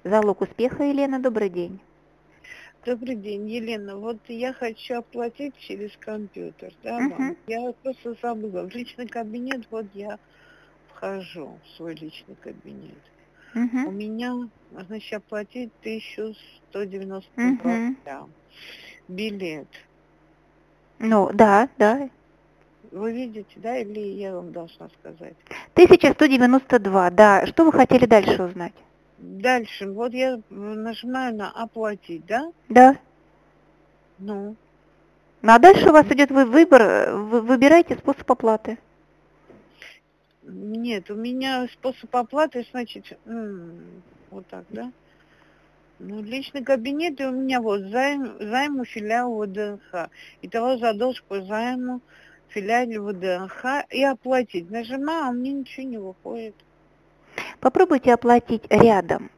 Залог успеха, Елена, добрый день. Добрый день, Елена. Вот я хочу оплатить через компьютер, да, Угу. банк. Я просто забыла. В личный кабинет, вот я вхожу в свой личный кабинет. У Угу. меня, значит, оплатить 1192 Угу. рубля. Билет. Ну, да. Вы видите, да, или я вам должна сказать? 1192, да. Что вы хотели дальше узнать? Дальше, вот я нажимаю на оплатить, да? Да. Ну, Ну, а дальше у вас идет выбор, вы выбираете способ оплаты. нет, у меня способ оплаты, значит, вот так, да? Ну, личный кабинет, и у меня вот займ у филиала ВДНХ. Итого задолженность по займу в филиале ВДНХ и оплатить. Нажимаю, а мне ничего не выходит. Попробуйте оплатить рядом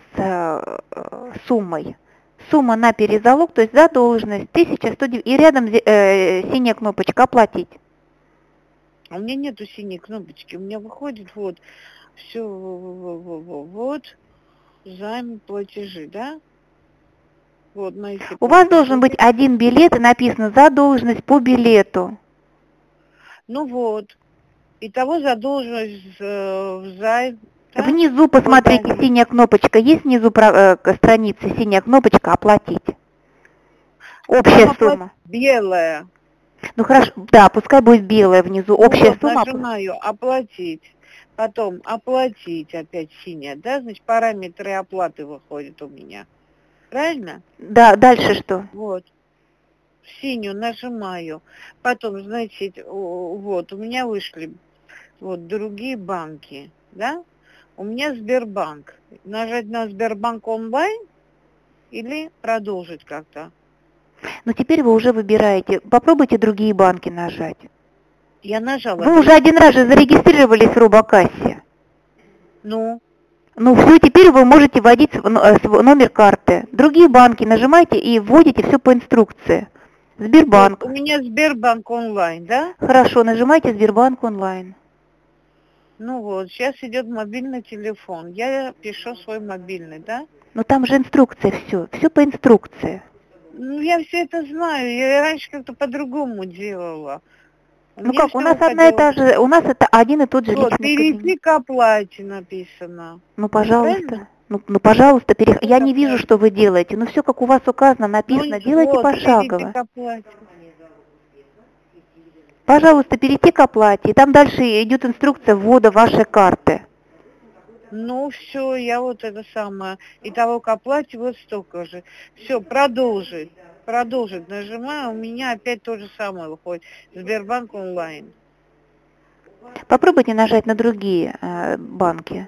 суммой. Сумма на перезалог, то есть задолженность 1109, и рядом синяя кнопочка «Оплатить». А у меня нету синей кнопочки. У меня выходит вот все, вот, займ, платежи, да? Вот, мои все У вас платежи. должен быть один билет, и написано «Задолженность по билету». Ну вот. Итого задолженность в займ, да? Внизу посмотрите, синяя кнопочка. Есть внизу страницы синяя кнопочка «Оплатить». Общая сумма. Белая. Ну хорошо, да, пускай будет белая внизу. Общая Вот, сумма. нажимаю оплатить. Потом оплатить опять синяя, да? Значит, параметры оплаты выходят у меня. Правильно? Да, дальше что? Вот. Синюю нажимаю. Потом, значит, вот, у меня вышли вот другие банки, да? У меня Сбербанк. Нажать на Сбербанк онлайн или продолжить как-то? Ну теперь вы уже выбираете. Попробуйте другие банки нажать. Я нажала. Вы уже один раз же зарегистрировались в робокассе. Ну? Ну все, теперь вы можете вводить свой номер карты. Другие банки нажимаете и вводите все по инструкции. Сбербанк. Вот, у меня Сбербанк онлайн, да? Хорошо, нажимайте Сбербанк онлайн. Ну вот, сейчас идет мобильный телефон. Я пишу свой мобильный, да? Но там же инструкция все по инструкции. Ну, я все это знаю. Я раньше как-то по-другому делала. Ну как, у нас одна и та же, у нас это один и тот же вот, личный кабинет. перейти к оплате написано. Ну, пожалуйста. Ну, пожалуйста, я не вижу, что вы делаете. Ну, все, как у вас указано, написано, делайте вот, перейти пошагово. к оплате. Пожалуйста, перейти к оплате. И там дальше идет инструкция ввода вашей карты. Ну, все, я вот это самое. Итого к оплате вот столько же. Все, продолжить. Продолжить нажимаю, у меня опять то же самое выходит. Сбербанк онлайн. Попробуйте нажать на другие банки.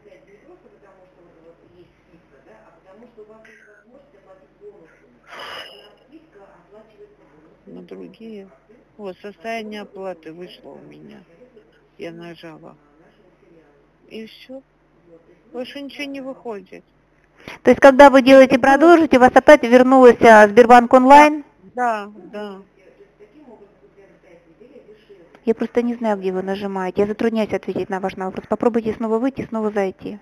На другие. Вот, состояние оплаты вышло у меня. Я нажала. И все. Больше ничего не выходит. То есть, когда вы делаете продолжить, у вас опять вернулась Сбербанк онлайн? Да. Я просто не знаю, где вы нажимаете. Я затрудняюсь ответить на ваш вопрос. Попробуйте снова выйти, снова зайти.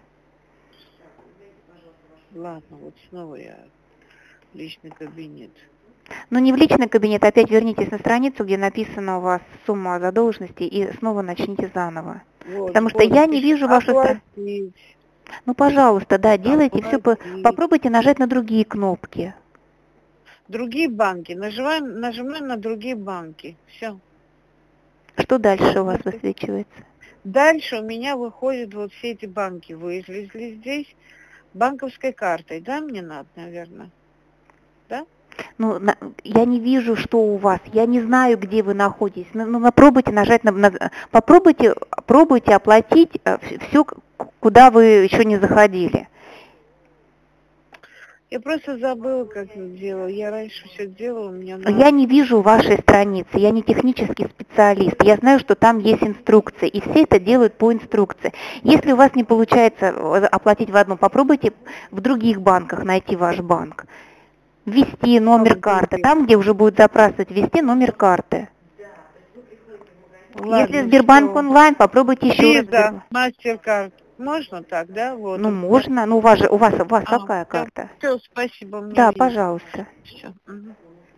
Ладно, вот снова я в личный кабинет. Ну, не в личный кабинет, опять вернитесь на страницу, где написана у вас сумма задолженности, и снова начните заново. Вот, Потому что я не вижу вашу страницу. Ну, пожалуйста, да, делайте все. Попробуйте нажать на другие кнопки. Другие банки. Нажимаем на другие банки. Все. Что дальше у вас высвечивается? Дальше у меня выходят вот все эти банки. Вылезли здесь банковской картой. Да, мне надо, наверное? Да? Ну, я не вижу, что у вас. Я не знаю, где вы находитесь. Ну, попробуйте нажать пробуйте оплатить все, куда вы еще не заходили. Я просто забыла, как это делала. Я раньше все делала, у меня надо... Я не вижу вашей страницы, я не технический специалист. Я знаю, что там есть инструкции, и все это делают по инструкции. Если у вас не получается оплатить в одном, попробуйте в других банках найти ваш банк. Ввести номер карты. Там, где уже будет запрашивать, ввести номер карты. Ладно, если Сбербанк онлайн, попробуйте еще раз. Виза, MasterCard. Можно так, да? Вот. Ну, можно. Ну, у вас А, какая карта? все, спасибо, мне Да, видно. пожалуйста. Все.